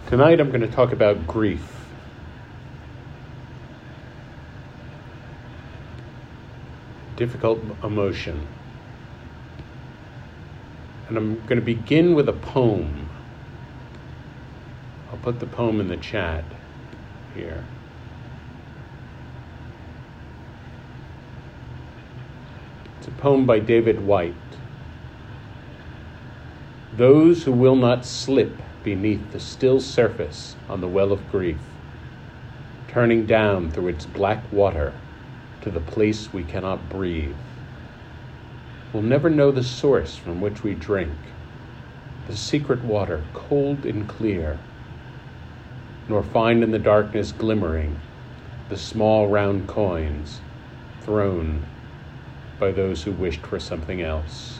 Tonight I'm going to talk about grief. Difficult emotion. And I'm going to begin with a poem. I'll put the poem in the chat here. It's a poem by David Whyte. Those who will not slip beneath the still surface on the well of grief, turning down through its black water to the place we cannot breathe, will never know the source from which we drink, the secret water cold and clear, nor find in the darkness glimmering the small round coins thrown by those who wished for something else.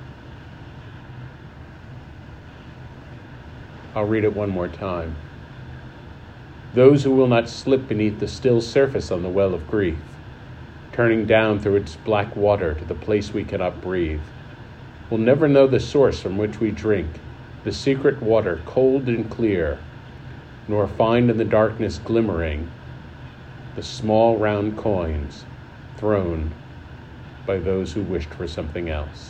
I'll read it one more time. Those who will not slip beneath the still surface on the well of grief, turning down through its black water to the place we cannot breathe, will never know the source from which we drink, the secret water cold and clear, nor find in the darkness glimmering the small round coins thrown by those who wished for something else.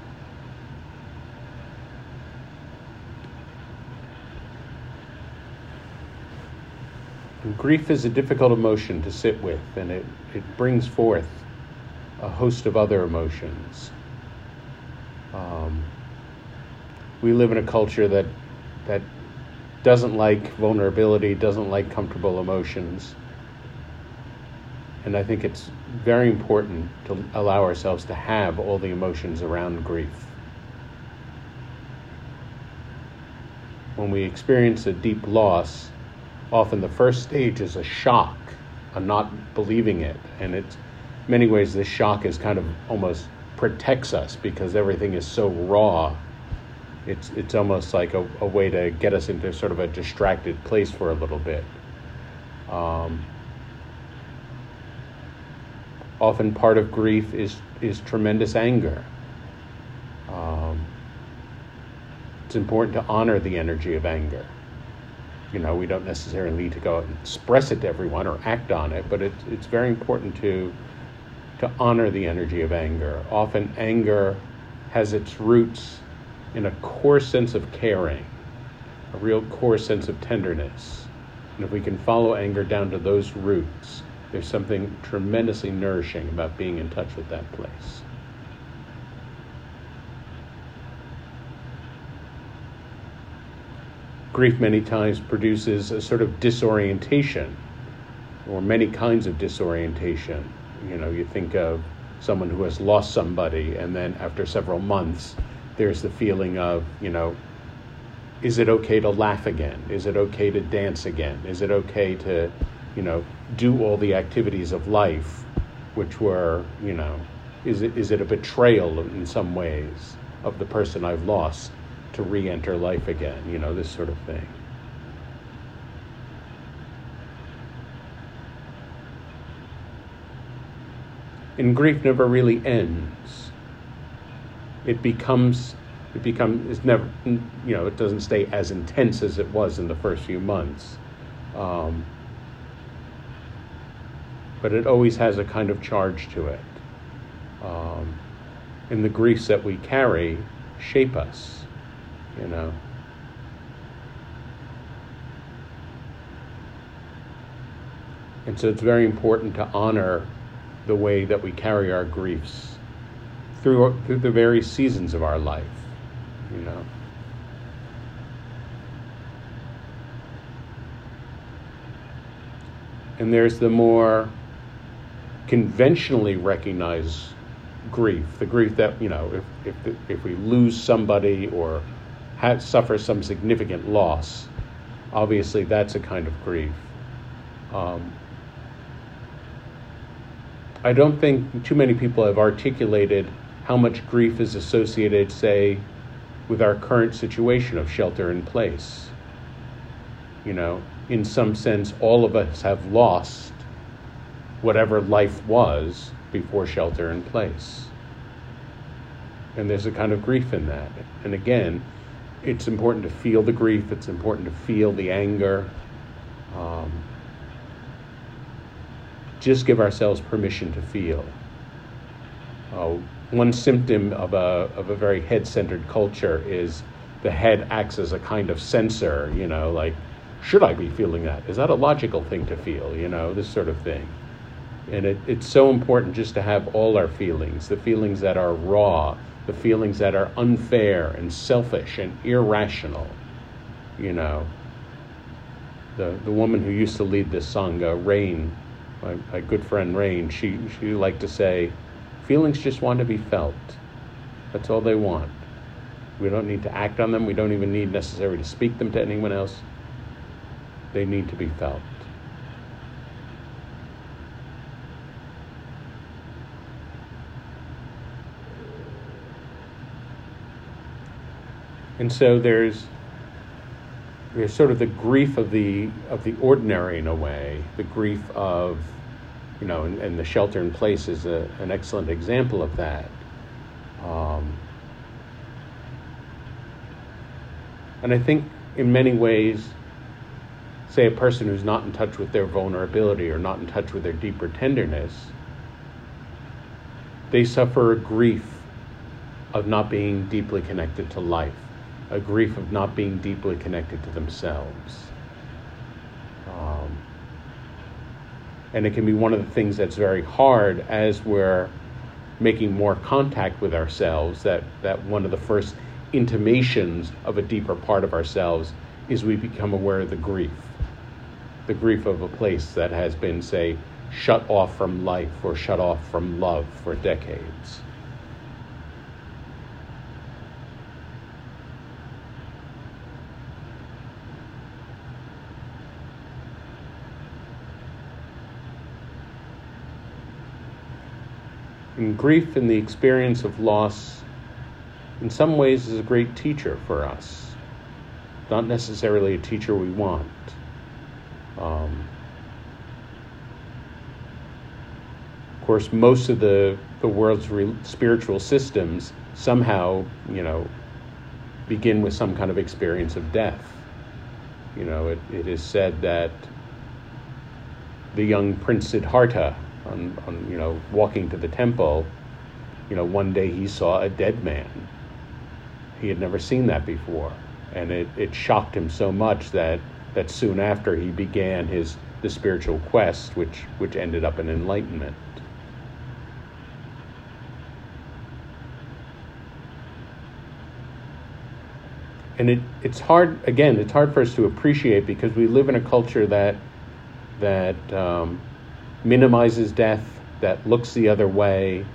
And grief is a difficult emotion to sit with, and it brings forth a host of other emotions. We live in a culture that doesn't like vulnerability, doesn't like comfortable emotions. And I think it's very important to allow ourselves to have all the emotions around grief. When we experience a deep loss, often the first stage is a shock, a not believing it. And in many ways, this shock is kind of almost protects us because everything is so raw. It's almost like a way to get us into sort of a distracted place for a little bit. Often part of grief is tremendous anger. It's important to honor the energy of anger. You know, we don't necessarily need to go and express it to everyone or act on it, but it's very important to honor the energy of anger. Often anger has its roots in a core sense of caring, a real core sense of tenderness. And if we can follow anger down to those roots, there's something tremendously nourishing about being in touch with that place. Grief many times produces a sort of disorientation, or many kinds of disorientation. You know, you think of someone who has lost somebody, and then after several months, there's the feeling of, you know, is it okay to laugh again? Is it okay to dance again? Is it okay to, you know, do all the activities of life, which were, you know, is it a betrayal in some ways of the person I've lost to re-enter life again, you know, this sort of thing. And grief never really ends. It's never, you know, it doesn't stay as intense as it was in the first few months. But it always has a kind of charge to it. And the griefs that we carry shape us. You know. And so it's very important to honor the way that we carry our griefs through the various seasons of our life, you know. And there's the more conventionally recognized grief, the grief that, you know, if we lose somebody or suffer some significant loss, obviously that's a kind of grief. I don't think too many people have articulated how much grief is associated, say, with our current situation of shelter in place. You know, in some sense, all of us have lost whatever life was before shelter in place. And there's a kind of grief in that. And again, it's important to feel the grief. It's important to feel the anger. Just give ourselves permission to feel. One symptom of a very head-centered culture is the head acts as a kind of censor, like, should I be feeling that? Is that a logical thing to feel? This sort of thing. And it's so important just to have all our feelings, the feelings that are raw, the feelings that are unfair and selfish and irrational. The woman who used to lead this Sangha, Rain, my good friend Rain, she liked to say, feelings just want to be felt. That's all they want. We don't need to act on them. We don't even need necessarily to speak them to anyone else. They need to be felt. And so there's sort of the grief of the ordinary in a way, the grief of, and the shelter in place is an excellent example of that. And I think in many ways, say a person who's not in touch with their vulnerability or not in touch with their deeper tenderness, they suffer a grief of not being deeply connected to life, a grief of not being deeply connected to themselves. And it can be one of the things that's very hard as we're making more contact with ourselves, that one of the first intimations of a deeper part of ourselves is we become aware of the grief of a place that has been, say, shut off from life or shut off from love for decades. And grief and the experience of loss, in some ways, is a great teacher for us. Not necessarily a teacher we want. Of course, most of the world's spiritual systems somehow, begin with some kind of experience of death. It is said that the young Prince Siddhartha, on walking to the temple, one day he saw a dead man. He had never seen that before, and it shocked him so much that soon after he began the spiritual quest, which ended up in enlightenment. And it's hard for us to appreciate because we live in a culture that minimizes death, that looks the other way.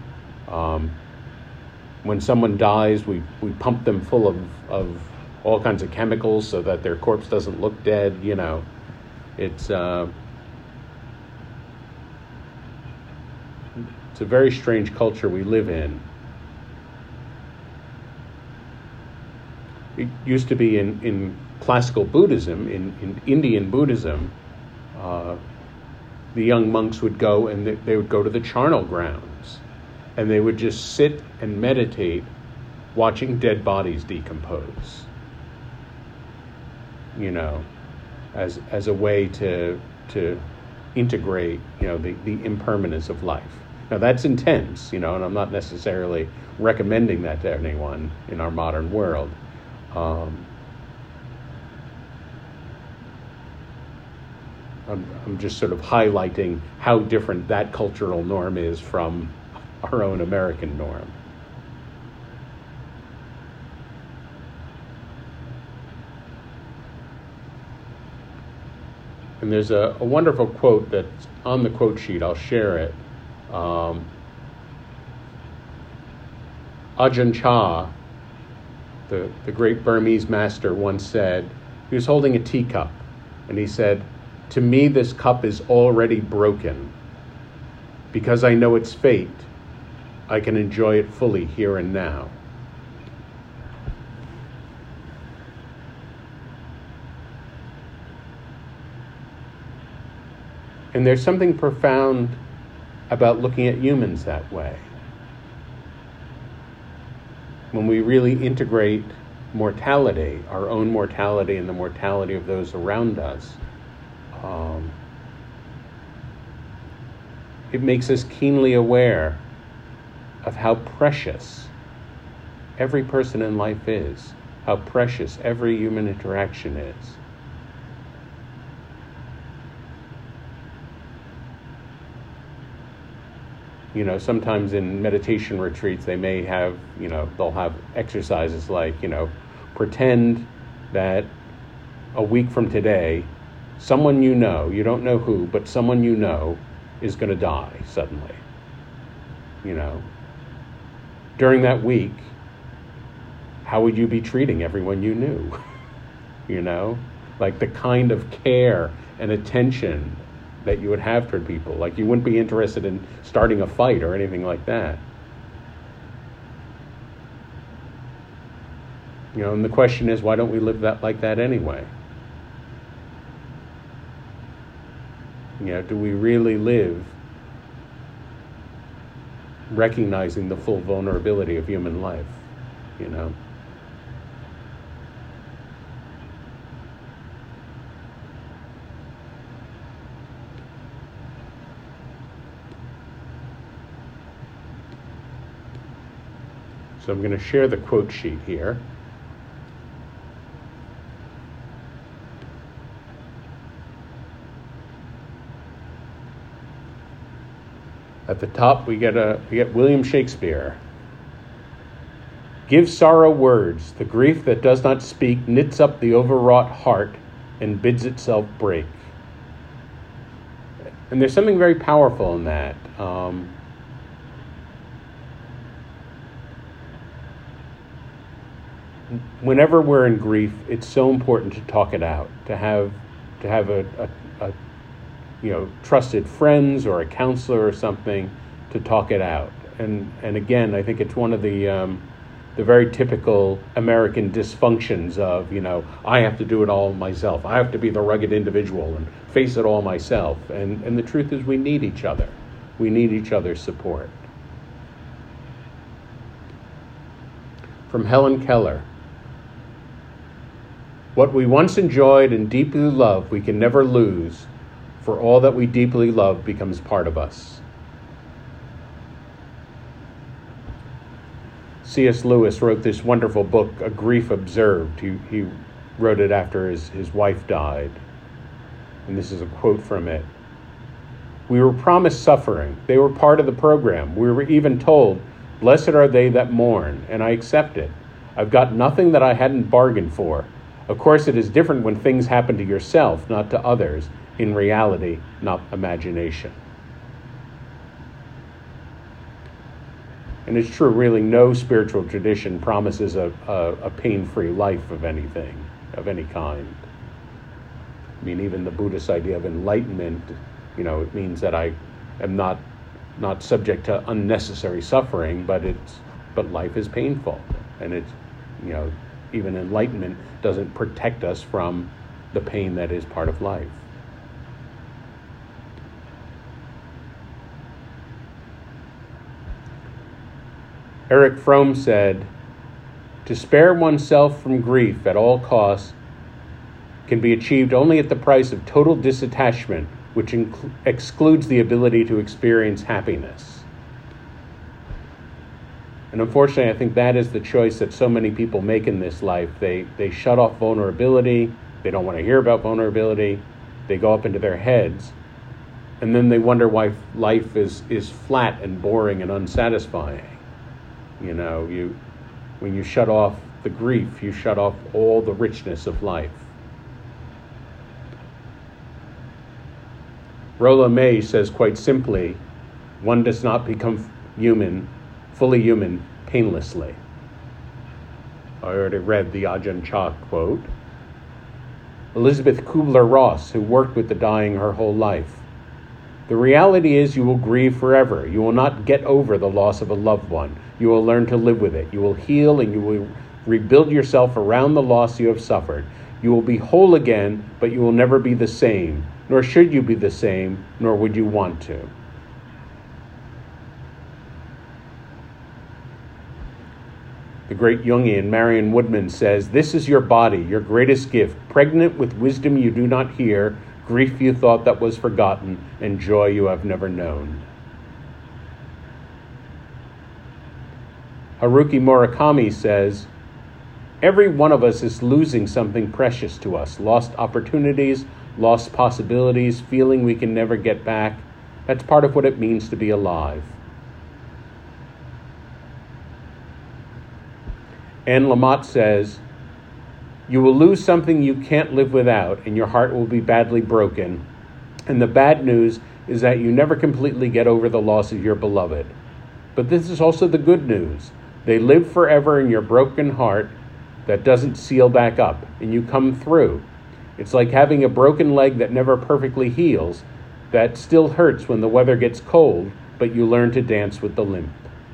When someone dies, we pump them full of all kinds of chemicals so that their corpse doesn't look dead. It's a very strange culture we live in. It used to be in classical Buddhism, in Indian Buddhism, the young monks would go and they would go to the charnel grounds and they would just sit and meditate watching dead bodies decompose, as a way to integrate, the impermanence of life. Now that's intense, and I'm not necessarily recommending that to anyone in our modern world. I'm just sort of highlighting how different that cultural norm is from our own American norm. And there's a wonderful quote that's on the quote sheet. I'll share it. Ajahn Chah, the great Burmese master, once said, he was holding a teacup, and he said, "To me, this cup is already broken. Because I know its fate, I can enjoy it fully here and now." And there's something profound about looking at humans that way. When we really integrate mortality, our own mortality and the mortality of those around us, it makes us keenly aware of how precious every person in life is, how precious every human interaction is. You know, sometimes in meditation retreats, they may have, they'll have exercises like, pretend that a week from today, someone you don't know who, but someone is going to die suddenly. During that week, how would you be treating everyone you knew? Like the kind of care and attention that you would have toward people. Like you wouldn't be interested in starting a fight or anything like that. And the question is, why don't we live like that anyway? Do we really live recognizing the full vulnerability of human life? So I'm going to share the quote sheet here. At the top, we get William Shakespeare. Give sorrow words. The grief that does not speak knits up the overwrought heart and bids itself break. And there's something very powerful in that. Whenever we're in grief, it's so important to talk it out, to have a trusted friends or a counselor or something to talk it out. And again, I think it's one of the very typical American dysfunctions of, I have to do it all myself. I have to be the rugged individual and face it all myself. And the truth is we need each other. We need each other's support. From Helen Keller. What we once enjoyed and deeply loved, we can never lose, for all that we deeply love becomes part of us. C.S. Lewis wrote this wonderful book, A Grief Observed. He wrote it after his wife died. And this is a quote from it. We were promised suffering. They were part of the program. We were even told, blessed are they that mourn, and I accept it. I've got nothing that I hadn't bargained for. Of course, it is different when things happen to yourself, not to others. In reality, not imagination. And it's true, really, no spiritual tradition promises a pain-free life of anything, of any kind. I mean, even the Buddhist idea of enlightenment, it means that I am not subject to unnecessary suffering, but life is painful. And it's, even enlightenment doesn't protect us from the pain that is part of life. Erich Fromm said, to spare oneself from grief at all costs can be achieved only at the price of total disattachment, which excludes the ability to experience happiness. And unfortunately, I think that is the choice that so many people make in this life. They shut off vulnerability. They don't want to hear about vulnerability. They go up into their heads. And then they wonder why life is flat and boring and unsatisfying. When you shut off the grief, you shut off all the richness of life. Rollo May says quite simply, one does not become fully human, painlessly. I already read the Ajahn Chah quote. Elizabeth Kubler-Ross, who worked with the dying her whole life. The reality is you will grieve forever. You will not get over the loss of a loved one. You will learn to live with it. You will heal and you will rebuild yourself around the loss you have suffered. You will be whole again, but you will never be the same, nor should you be the same, nor would you want to. The great Jungian Marion Woodman says, "This is your body, your greatest gift, pregnant with wisdom you do not hear, grief you thought that was forgotten, and joy you have never known." Haruki Murakami says, "Every one of us is losing something precious to us, lost opportunities, lost possibilities, feeling we can never get back. That's part of what it means to be alive." Anne Lamott says, "You will lose something you can't live without, and your heart will be badly broken. And the bad news is that you never completely get over the loss of your beloved. But this is also the good news. They live forever in your broken heart that doesn't seal back up, and you come through. It's like having a broken leg that never perfectly heals, that still hurts when the weather gets cold, but you learn to dance with the limp."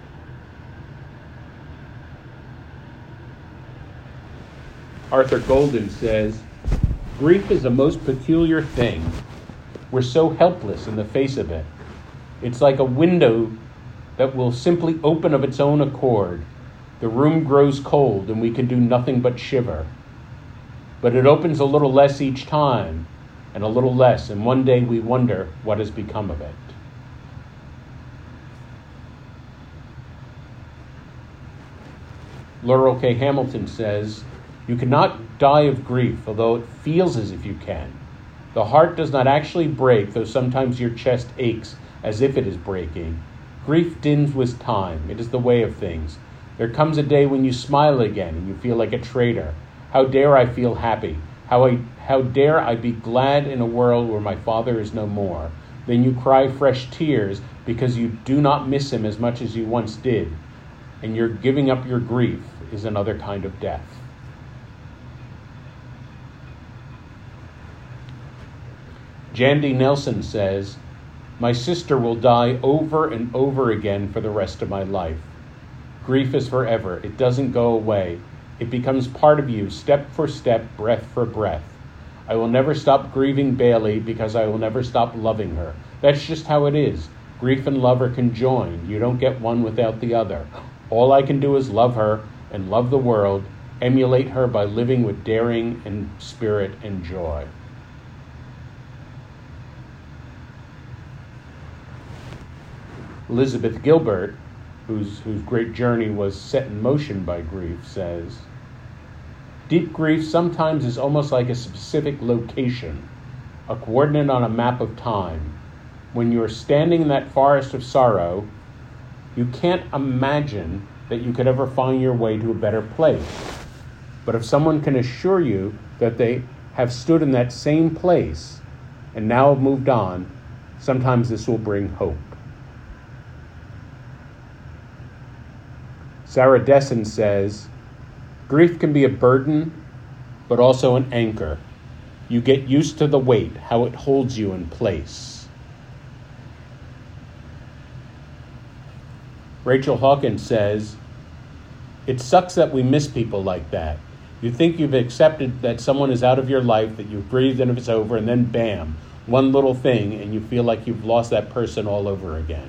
Arthur Golden says, "Grief is a most peculiar thing. We're so helpless in the face of it. It's like a window that will simply open of its own accord. The room grows cold and we can do nothing but shiver. But it opens a little less each time, and a little less, and one day we wonder what has become of it." Laurel K. Hamilton says, "You cannot die of grief, although it feels as if you can. The heart does not actually break, though sometimes your chest aches as if it is breaking. Grief dims with time. It is the way of things. There comes a day when you smile again and you feel like a traitor. How dare I feel happy? How dare I be glad in a world where my father is no more? Then you cry fresh tears because you do not miss him as much as you once did, and your giving up your grief is another kind of death." Jandy Nelson says, "My sister will die over and over again for the rest of my life. Grief is forever. It doesn't go away. It becomes part of you, step for step, breath for breath. I will never stop grieving Bailey because I will never stop loving her. That's just how it is. Grief and love are conjoined. You don't get one without the other. All I can do is love her and love the world, emulate her by living with daring and spirit and joy." Elizabeth Gilbert, whose great journey was set in motion by grief, says, "Deep grief sometimes is almost like a specific location, a coordinate on a map of time. When you are standing in that forest of sorrow, you can't imagine that you could ever find your way to a better place. But if someone can assure you that they have stood in that same place and now have moved on, sometimes this will bring hope." Sarah Dessen says, "Grief can be a burden, but also an anchor. You get used to the weight, how it holds you in place." Rachel Hawkins says, "It sucks that we miss people like that. You think you've accepted that someone is out of your life, that you've breathed and it's over, and then bam, one little thing, and you feel like you've lost that person all over again."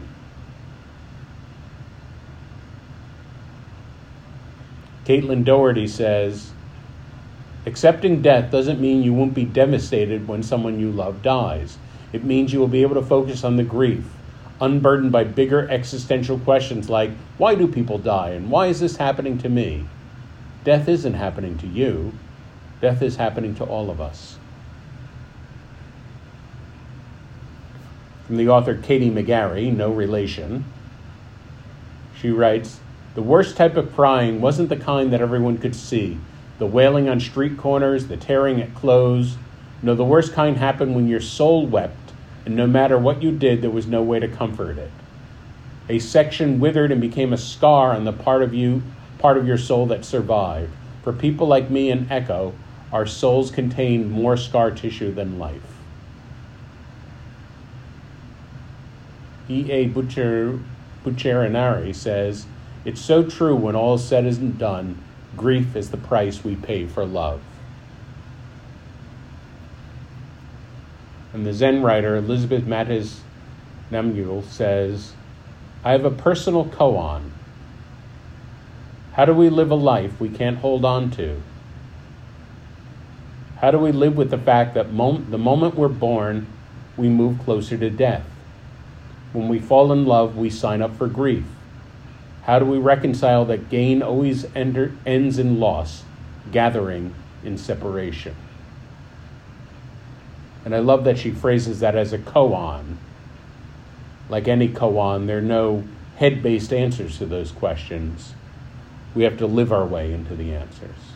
Caitlin Doherty says, "Accepting death doesn't mean you won't be devastated when someone you love dies. It means you will be able to focus on the grief, unburdened by bigger existential questions like, why do people die and why is this happening to me? Death isn't happening to you. Death is happening to all of us." From the author Katie McGarry, no relation, she writes, "The worst type of crying wasn't the kind that everyone could see. The wailing on street corners, the tearing at clothes. No, the worst kind happened when your soul wept, and no matter what you did, there was no way to comfort it. A section withered and became a scar on the part of your soul that survived. For people like me and Echo, our souls contain more scar tissue than life." E.A. Bucciarinari says, "It's so true when all is said and done, grief is the price we pay for love." And the Zen writer Elizabeth Mattes Namgyal says, "I have a personal koan. How do we live a life we can't hold on to? How do we live with the fact that the moment we're born, we move closer to death? When we fall in love, we sign up for grief. How do we reconcile that gain always ends in loss, gathering in separation? And I love that she phrases that as a koan. Like any koan, there are no head-based answers to those questions. We have to live our way into the answers.